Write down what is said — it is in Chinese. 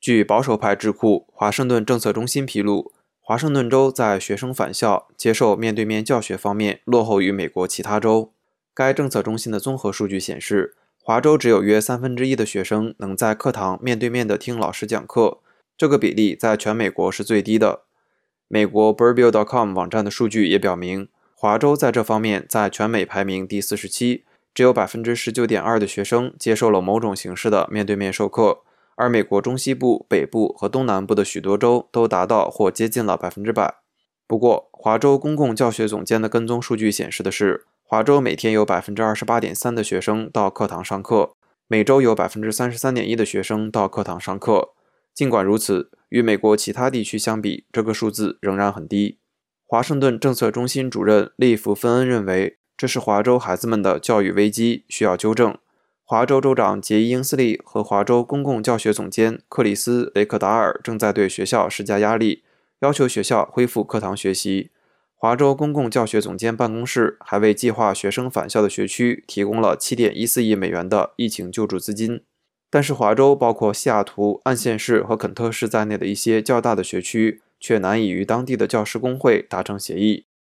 据保守派智库华盛顿政策中心披露，华盛顿州在学生返校、接受面对面教学方面落后于美国其他州。该政策中心的综合数据显示，华州只有约1/3的学生能在课堂面对面地听老师讲课，这个比例在全美国是最低的。美国 Burbio.com 网站的数据也表明，华州在这方面在全美排名第47，只有 19.2% 的学生接受了某种形式的面对面授课，而美国中西部、北部和东南部的许多州都达到或接近了100%。不过，华州公共教学总监的跟踪数据显示的是，华州每天有 28.3% 的学生到课堂上课，每周有 33.1% 的学生到课堂上课。尽管如此，与美国其他地区相比，这个数字仍然很低。华盛顿政策中心主任利弗芬恩认为，这是华州孩子们的教育危机，需要纠正。华州州长杰伊·英斯利和华州公共教学总监克里斯·雷克达尔正在对学校施加压力，要求学校恢复课堂学习。华州公共教学总监办公室还为计划学生返校的学区提供了7.14亿美元的疫情救助资金。但是华州包括西雅图、岸县市和肯特市在内的一些较大的学区却难以与当地的教师工会达成协议。